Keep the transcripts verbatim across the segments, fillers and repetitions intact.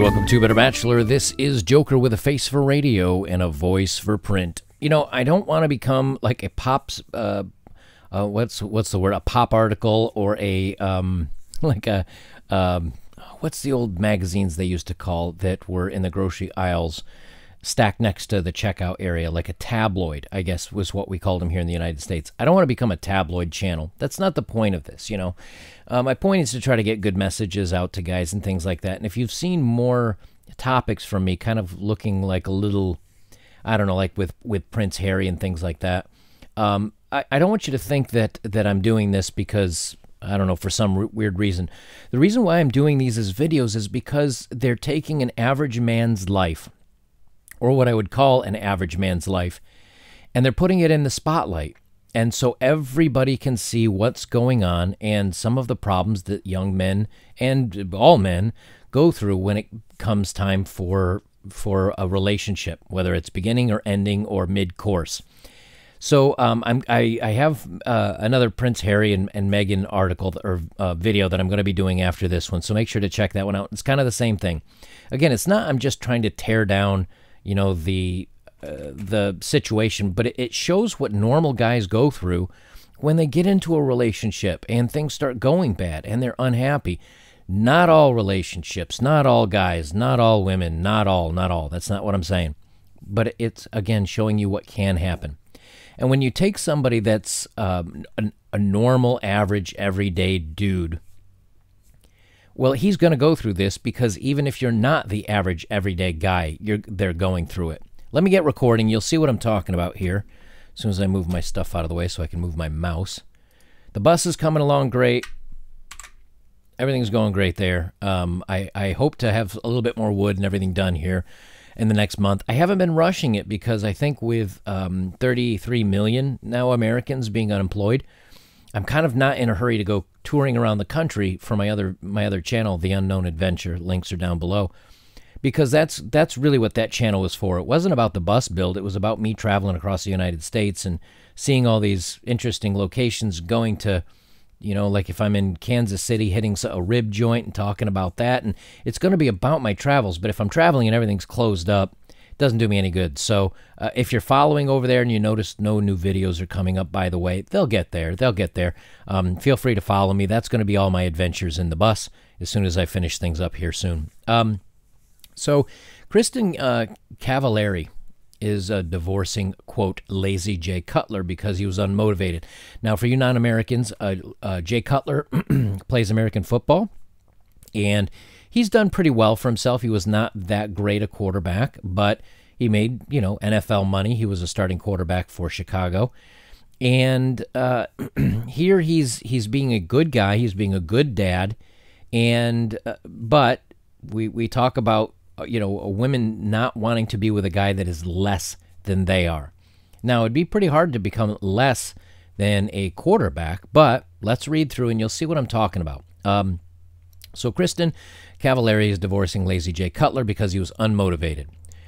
welcome to Better Bachelor. This is Joker with a face for radio and a voice for print. You know, I don't want to become like a pop's, uh, uh, what's what's the word, a pop article or a, um, like a, um, what's the old magazines they used to call that were in the grocery aisles stacked next to the checkout area, like a tabloid, I guess was what we called them here in the United States. I don't want to become a tabloid channel. That's not the point of this, you know. Uh, my point is to try to get good messages out to guys and things like that. And if you've seen more topics from me kind of looking like a little, I don't know, like with, with Prince Harry and things like that, um, I, I don't want you to think that, that I'm doing this because, I don't know, for some r- weird reason. The reason why I'm doing these as videos is because they're taking an average man's life, or what I would call an average man's life, and they're putting it in the spotlight. And so everybody can see what's going on and some of the problems that young men and all men go through when it comes time for for a relationship, whether it's beginning or ending or mid-course. So um, I'm, I, I have uh, another Prince Harry and, and Meghan article or uh, video that I'm going to be doing after this one, so make sure to check that one out. It's kind of the same thing. Again, it's not I'm just trying to tear down you know, the uh, the situation, but it, it shows what normal guys go through when they get into a relationship and things start going bad and they're unhappy. Not all relationships, not all guys, not all women, not all, not all. That's not what I'm saying. But it's, again, showing you what can happen. And when you take somebody that's um, a, a normal, average, everyday dude, well, he's going to go through this because even if you're not the average everyday guy, you're they're going through it. Let me get recording. You'll see what I'm talking about here as soon as I move my stuff out of the way so I can move my mouse. The bus is coming along great. Everything's going great there. Um, I, I hope to have a little bit more wood and everything done here in the next month. I haven't been rushing it because I think with um, thirty-three million now Americans being unemployed, I'm kind of not in a hurry to go touring around the country for my other my other channel, The Unknown Adventure. Links are down below. Because that's that's really what that channel was for. It wasn't about the bus build. It was about me traveling across the United States and seeing all these interesting locations, going to, you know, like if I'm in Kansas City, hitting a rib joint and talking about that. And it's going to be about my travels. But if I'm traveling and everything's closed up, doesn't do me any good. So uh, if you're following over there and you notice no new videos are coming up, by the way, they'll get there. They'll get there. Um, feel free to follow me. That's going to be all my adventures in the bus as soon as I finish things up here soon. Um, so Kristin uh, Cavallari is uh, divorcing, quote, lazy Jay Cutler because he was unmotivated. Now, for you non-Americans, uh, uh, Jay Cutler plays American football, and he's done pretty well for himself. He was not that great a quarterback, but he made, you know, N F L money. He was a starting quarterback for Chicago. And uh, here he's he's being a good guy. He's being a good dad. And uh, but we we talk about, you know, women not wanting to be with a guy that is less than they are. Now, it'd be pretty hard to become less than a quarterback, but let's read through and you'll see what I'm talking about. Um, so Kristin Cavallari is divorcing lazy Jay Cutler because he was unmotivated.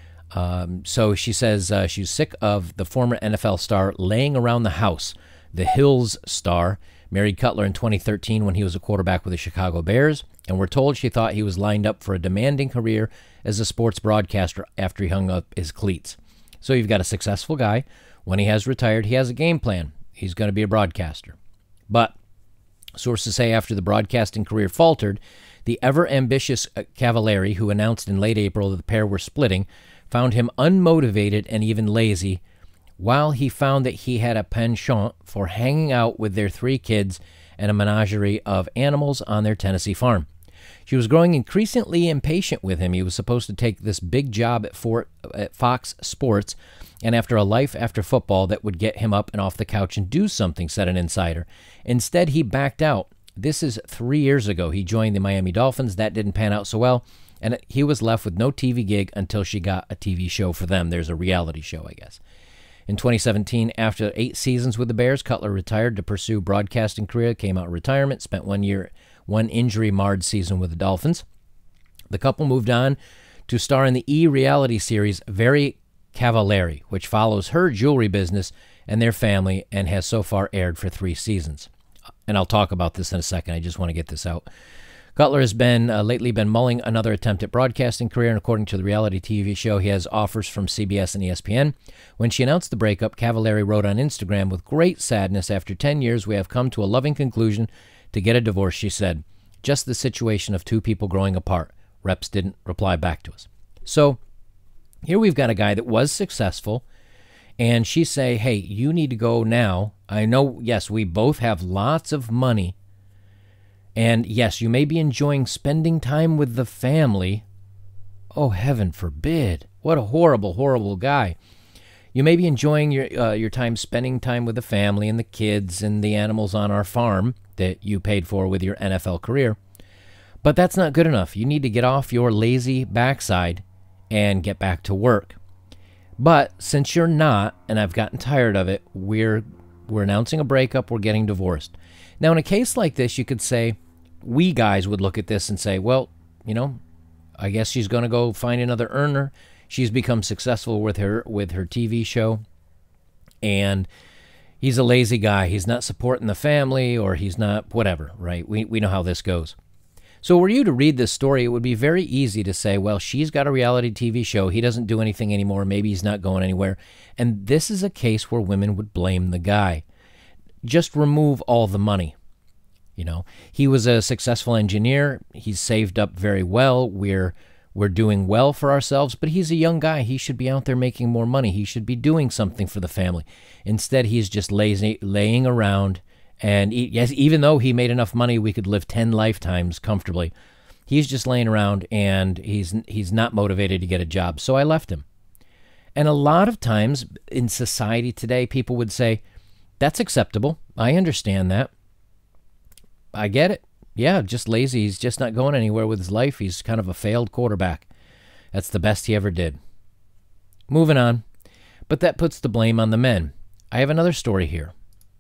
Um, so she says uh, she's sick of the former N F L star laying around the house. The Hills star married Cutler in twenty thirteen when he was a quarterback with the Chicago Bears, and we're told she thought he was lined up for a demanding career as a sports broadcaster after he hung up his cleats. So you've got a successful guy. When he has retired, he has a game plan. He's going to be a broadcaster. But sources say after the broadcasting career faltered, the ever-ambitious Cavallari, who announced in late April that the pair were splitting, found him unmotivated and even lazy, while he found that he had a penchant for hanging out with their three kids and a menagerie of animals on their Tennessee farm. She was growing increasingly impatient with him. He was supposed to take this big job at, Fort, at Fox Sports, and after a life after football that would get him up and off the couch and do something, said an insider. Instead, he backed out. This is three years ago. He joined the Miami Dolphins. That didn't pan out so well, and he was left with no T V gig until she got a T V show for them. There's a reality show, I guess. In twenty seventeen, after eight seasons with the Bears, Cutler retired to pursue broadcasting career, came out of retirement, spent one year, one injury-marred season with the Dolphins. The couple moved on to star in the E! reality series Very Cavallari, which follows her jewelry business and their family and has so far aired for three seasons. And I'll talk about this in a second. I just want to get this out. Cutler has been uh, lately been mulling another attempt at broadcasting career, and according to the reality T V show, he has offers from C B S and E S P N. When she announced the breakup, Cavallari wrote on Instagram, "With great sadness, after ten years, we have come to a loving conclusion to get a divorce," she said. "Just the situation of two people growing apart." Reps didn't reply back to us. So here we've got a guy that was successful, and she say, hey, you need to go now. I know, yes, we both have lots of money. And yes, you may be enjoying spending time with the family. Oh, heaven forbid. What a horrible, horrible guy. You may be enjoying your uh, your time spending time with the family and the kids and the animals on our farm that you paid for with your N F L career. But that's not good enough. You need to get off your lazy backside and get back to work. But since you're not, and I've gotten tired of it, we're we're announcing a breakup, we're getting divorced. Now, in a case like this, you could say, we guys would look at this and say, well, you know, I guess she's going to go find another earner. She's become successful with her with her T V show. And he's a lazy guy. He's not supporting the family, or he's not whatever, right? We we know how this goes. So were you to read this story, it would be very easy to say, well, she's got a reality T V show. He doesn't do anything anymore. Maybe he's not going anywhere. And this is a case where women would blame the guy. Just remove all the money. You know, he was a successful engineer. He's saved up very well. We're we're doing well for ourselves, but he's a young guy. He should be out there making more money. He should be doing something for the family. Instead, he's just lazy, laying around. And he, yes, even though he made enough money, we could live ten lifetimes comfortably. He's just laying around, and he's he's not motivated to get a job. So I left him. And a lot of times in society today, people would say, that's acceptable. I understand that. I get it. Yeah, just lazy. He's just not going anywhere with his life. He's kind of a failed quarterback. That's the best he ever did. Moving on. But that puts the blame on the men. I have another story here.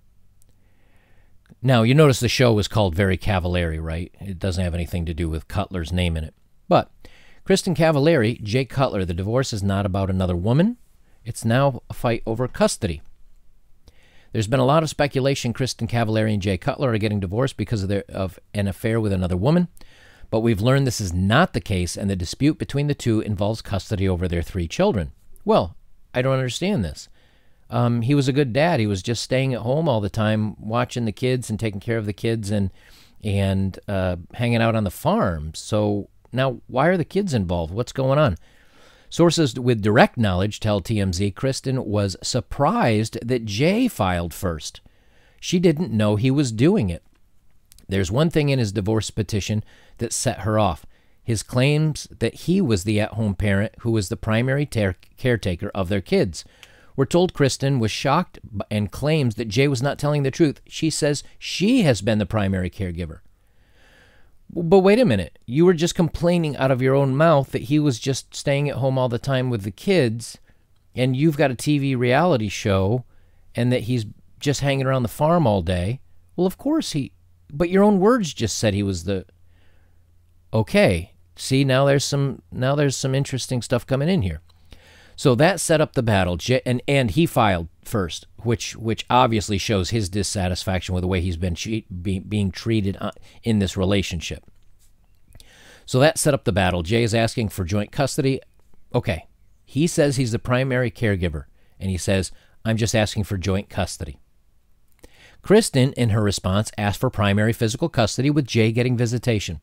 Now, you notice the show was called Very Cavallari, right? It doesn't have anything to do with Cutler's name in it. But Kristin Cavallari, Jay Cutler, the divorce is not about another woman. It's now a fight over custody. There's been a lot of speculation Kristin Cavallari and Jay Cutler are getting divorced because of, their, of an affair with another woman, but we've learned this is not the case, and the dispute between the two involves custody over their three children. Well, I don't understand this. Um, he was a good dad. He was just staying at home all the time, watching the kids and taking care of the kids and and uh, hanging out on the farm. So now, why are the kids involved? What's going on? Sources with direct knowledge tell T M Z Kristin was surprised that Jay filed first. She didn't know he was doing it. There's one thing in his divorce petition that set her off. His claims that he was the at-home parent who was the primary ter- caretaker of their kids. We're told Kristin was shocked and claims that Jay was not telling the truth. She says she has been the primary caregiver. But wait a minute. You were just complaining out of your own mouth that he was just staying at home all the time with the kids, and you've got a T V reality show, and that he's just hanging around the farm all day. Well, of course he... But your own words just said he was the... Okay. See, now there's some now there's some interesting stuff coming in here. So that set up the battle, and and he filed first, which which obviously shows his dissatisfaction with the way he's been che- be, being treated in this relationship. So that set up the battle. Jay is asking for joint custody. Okay, he says he's the primary caregiver, and he says, I'm just asking for joint custody. Kristin, in her response, asked for primary physical custody with Jay getting visitation.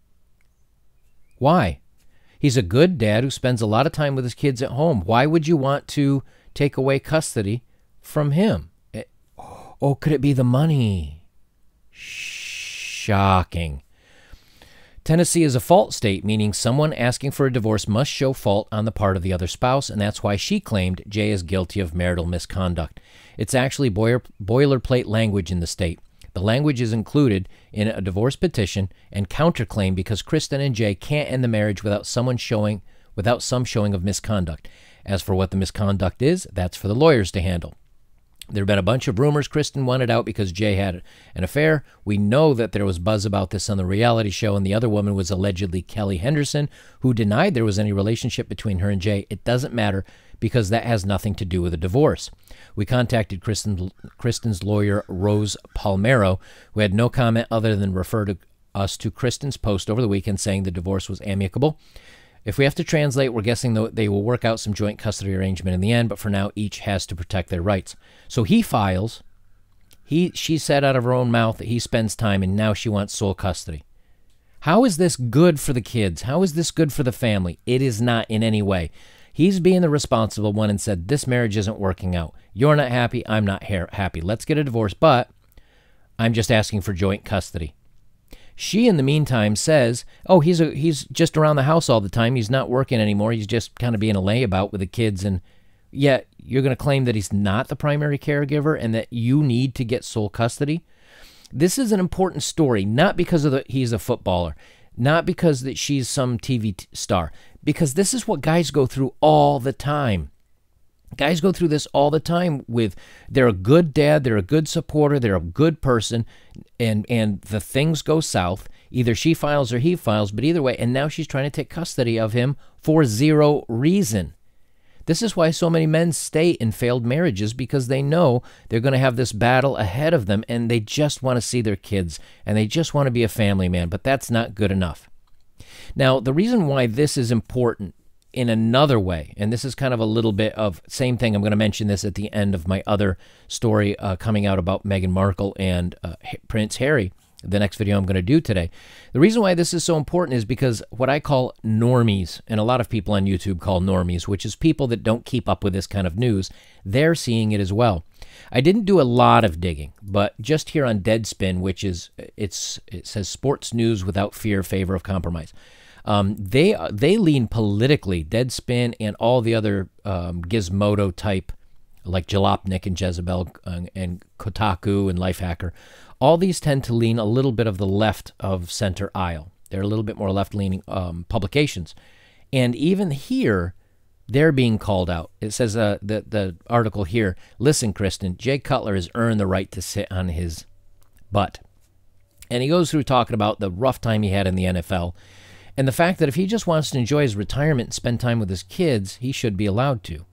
Why? He's a good dad who spends a lot of time with his kids at home. Why would you want to take away custody from him? It, oh, could it be the money? Shocking. Tennessee is a fault state, meaning someone asking for a divorce must show fault on the part of the other spouse, and that's why she claimed Jay is guilty of marital misconduct. It's actually boiler, boilerplate language in the state. The language is included in a divorce petition and counterclaim because Kristin and Jay can't end the marriage without someone showing, without some showing of misconduct. As for what the misconduct is, that's for the lawyers to handle. There have been a bunch of rumors Kristin wanted out because Jay had an affair. We know that there was buzz about this on the reality show, and the other woman was allegedly Kelly Henderson, who denied there was any relationship between her and Jay. It doesn't matter because that has nothing to do with a divorce. We contacted Kristin, Kristin's lawyer, Rose Palmero, who had no comment other than refer to us to Kristen's post over the weekend saying the divorce was amicable. If we have to translate, we're guessing that they will work out some joint custody arrangement in the end, but for now, each has to protect their rights. So he files. He, she said out of her own mouth that he spends time, and now she wants sole custody. How is this good for the kids? How is this good for the family? It is not in any way. He's being the responsible one and said, this marriage isn't working out. You're not happy. I'm not ha- happy. Let's get a divorce, but I'm just asking for joint custody. She, in the meantime, says, oh, he's a, he's just around the house all the time. He's not working anymore. He's just kind of being a layabout with the kids. And yet you're going to claim that he's not the primary caregiver and that you need to get sole custody. This is an important story, not because of the, he's a footballer, not because that she's some T V t- star, because this is what guys go through all the time. Guys go through this all the time with, they're a good dad, they're a good supporter, they're a good person, and and the things go south. Either she files or he files, but either way, and now she's trying to take custody of him for zero reason. This is why so many men stay in failed marriages, because they know they're going to have this battle ahead of them, and they just want to see their kids, and they just want to be a family man, but that's not good enough. Now, the reason why this is important in another way, and this is kind of a little bit of same thing. I'm going to mention this at the end of my other story uh, coming out about Meghan Markle and uh, Prince Harry, the next video I'm going to do today. The reason why this is so important is because what I call normies, and a lot of people on YouTube call normies, which is people that don't keep up with this kind of news, they're seeing it as well. I didn't do a lot of digging, but just here on Deadspin, which is, it's it says sports news without fear, favor of compromise. Um, they they lean politically, Deadspin and all the other um, Gizmodo type, like Jalopnik and Jezebel uh, and Kotaku and Lifehacker. All these tend to lean a little bit of the left of center aisle. They're a little bit more left-leaning um, publications. And even here, they're being called out. It says uh, the, the article here, listen, Kristen, Jay Cutler has earned the right to sit on his butt. And he goes through talking about the rough time he had in the N F L. And the fact that if he just wants to enjoy his retirement and spend time with his kids, he should be allowed to.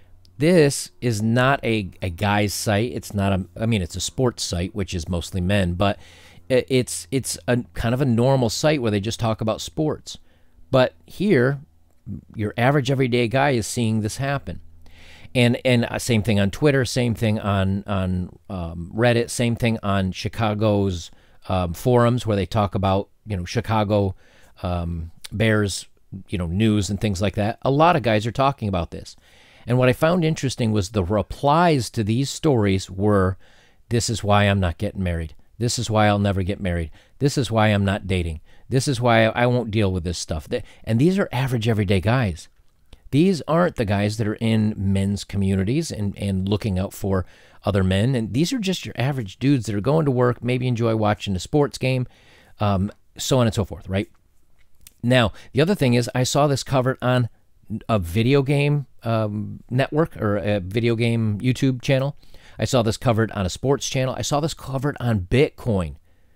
This is not a, a guy's site. It's not a, I mean, it's a sports site, which is mostly men, but it's it's a kind of a normal site where they just talk about sports. But here, your average everyday guy is seeing this happen. And and same thing on Twitter, same thing on, on um, Reddit, same thing on Chicago's um, forums where they talk about, you know, Chicago Um, Bears, you know, news and things like that. A lot of guys are talking about this. And what I found interesting was the replies to these stories were, this is why I'm not getting married. This is why I'll never get married. This is why I'm not dating. This is why I won't deal with this stuff. And these are average everyday guys. These aren't the guys that are in men's communities and, and looking out for other men. And these are just your average dudes that are going to work, maybe enjoy watching a sports game, um, so on and so forth, right? Now, the other thing is I saw this covered on a video game um, network or a video game YouTube channel. I saw this covered on a sports channel. I saw this covered on Bitcoin.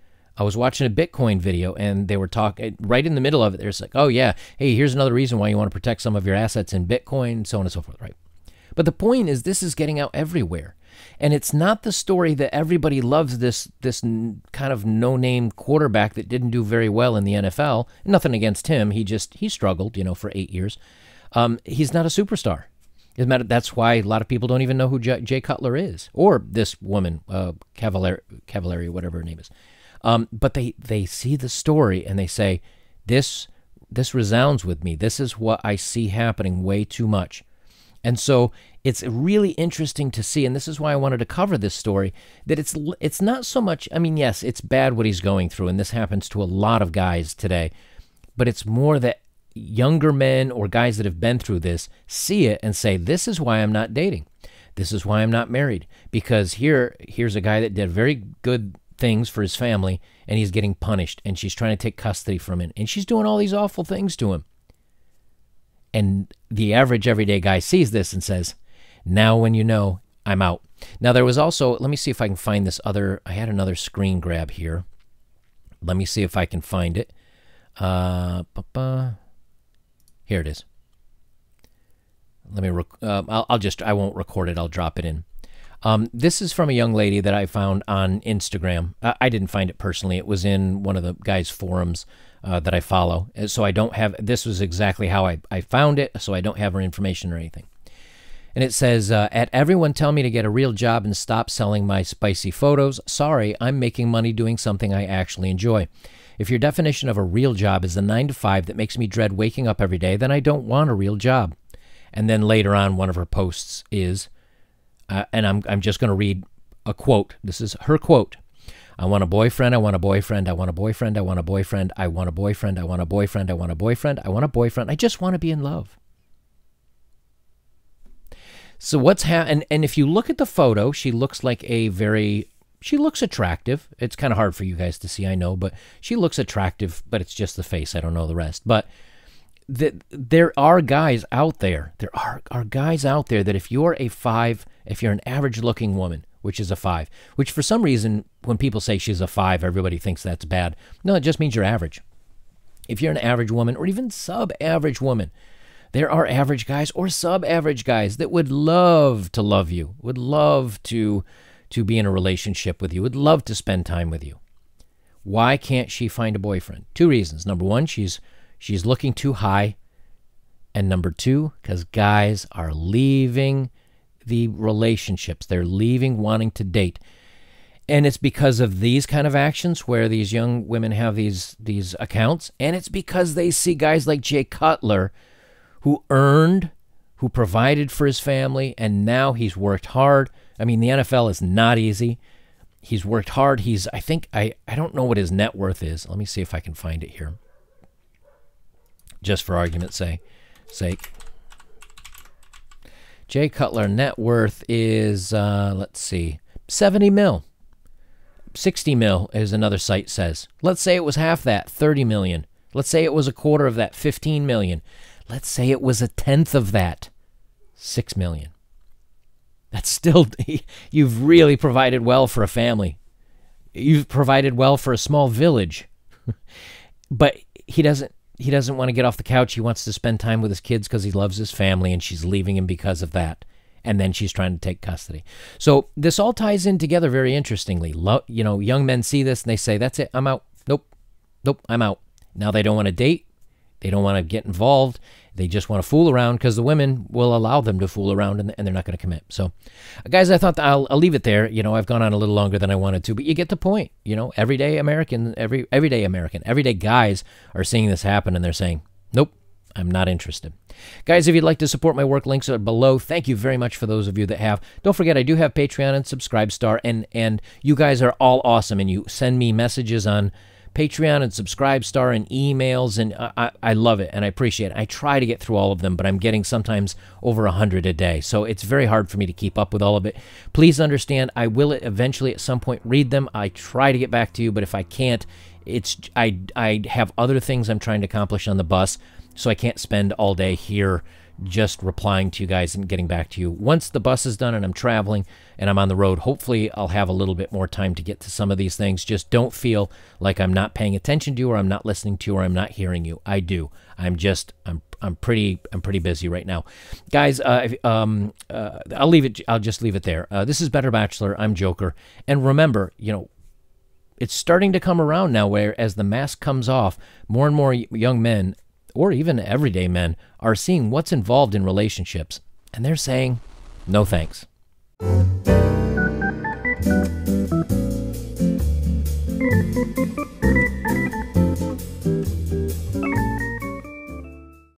I was watching a Bitcoin video and they were talking right in the middle of it. There's like, oh yeah, hey, here's another reason why you want to protect some of your assets in Bitcoin, so on and so forth, right? But the point is this is getting out everywhere. And it's not the story that everybody loves this this kind of no-name quarterback that didn't do very well in the N F L. Nothing against him. He just, he struggled, you know, for eight years. Um, he's not a superstar. As a matter, that's why a lot of people don't even know who J- Jay Cutler is. Or this woman, uh, Cavalier, Cavalieri, whatever her name is. Um, but they, they see the story and they say, this this resounds with me. This is what I see happening way too much. And so it's really interesting to see, and this is why I wanted to cover this story, that it's it's not so much, I mean, yes, it's bad what he's going through, and this happens to a lot of guys today, but it's more that younger men or guys that have been through this see it and say, this is why I'm not dating. This is why I'm not married, because here here's a guy that did very good things for his family, and he's getting punished, and she's trying to take custody from him, and she's doing all these awful things to him. And the average everyday guy sees this and says, now when you know, I'm out. Now there was also, let me see if I can find this other, I had another screen grab here. Let me see if I can find it. Uh, here it is. Let me, rec- uh, I'll, I'll just, I won't record it, I'll drop it in. Um, this is from a young lady that I found on Instagram. I, I didn't find it personally. It was in one of the guys' forums uh, that I follow. And so I don't have, this was exactly how I, I found it, so I don't have her information or anything. And it says, uh, at everyone tell me to get a real job and stop selling my spicy photos. Sorry, I'm making money doing something I actually enjoy. If your definition of a real job is a nine to five that makes me dread waking up every day, then I don't want a real job. And then later on, one of her posts is, Uh, and I'm I'm just going to read a quote. This is her quote. I want a boyfriend. I want a boyfriend. I want a boyfriend. I want a boyfriend. I want a boyfriend. I want a boyfriend. I want a boyfriend. I want a boyfriend. I just want to be in love. So what's ha- and, and if you look at the photo, she looks like a very, she looks attractive. It's kind of hard for you guys to see, I know, but she looks attractive, but it's just the face. I don't know the rest. But the, there are guys out there, there are, are guys out there that if you're a five, if you're an average looking woman, which is a five, which for some reason, when people say she's a five, everybody thinks that's bad. No, it just means you're average. If you're an average woman or even sub-average woman, there are average guys or sub-average guys that would love to love you, would love to, to be in a relationship with you, would love to spend time with you. Why can't she find a boyfriend? Two reasons. Number one, she's she's looking too high. And number two, because guys are leaving the relationships. They're leaving wanting to date. And it's because of these kind of actions where these young women have these, these accounts. And it's because they see guys like Jay Cutler who earned, who provided for his family, and now he's worked hard. I mean, the N F L is not easy. He's worked hard. He's, I think, I, I don't know what his net worth is. Let me see if I can find it here. Just for argument's sake. sake. Jay Cutler net worth is, uh, let's see, seventy mil. sixty mil, as another site says. Let's say it was half that, thirty million. Let's say it was a quarter of that, fifteen million. Let's say it was a tenth of that, six million. That's still, you've really provided well for a family. You've provided well for a small village. But he doesn't, he doesn't want to get off the couch. He wants to spend time with his kids because he loves his family, and she's leaving him because of that. And then she's trying to take custody. So this all ties in together very interestingly. Lo- you know, young men see this and they say, that's it, I'm out. Nope, nope, I'm out. Now they don't want to date. They don't want to get involved. They just want to fool around because the women will allow them to fool around, and, and they're not going to commit. So, guys, I thought I'll, I'll leave it there. You know, I've gone on a little longer than I wanted to, but you get the point. You know, everyday American, every everyday American, everyday guys are seeing this happen, and they're saying, nope, I'm not interested. Guys, if you'd like to support my work, links are below. Thank you very much for those of you that have. Don't forget, I do have Patreon and Subscribestar, and, and you guys are all awesome, and you send me messages on Patreon and Subscribestar and emails, and I, I love it, and I appreciate it. I try to get through all of them, but I'm getting sometimes over a hundred a day, so it's very hard for me to keep up with all of it. Please understand, I will eventually at some point read them. I try to get back to you, but if I can't, it's I, I have other things I'm trying to accomplish on the bus, so I can't spend all day here just replying to you guys and getting back to you. Once the bus is done and I'm traveling and I'm on the road, hopefully I'll have a little bit more time to get to some of these things. Just don't feel like I'm not paying attention to you, or I'm not listening to you, or I'm not hearing you. I do. I'm just, I'm I'm pretty I'm pretty busy right now. Guys, uh, um, uh, I'll leave it, I'll just leave it there. Uh, this is Better Bachelor. I'm Joker. And remember, you know, it's starting to come around now where as the mask comes off, more and more young men, or even everyday men, are seeing what's involved in relationships, and they're saying, no thanks.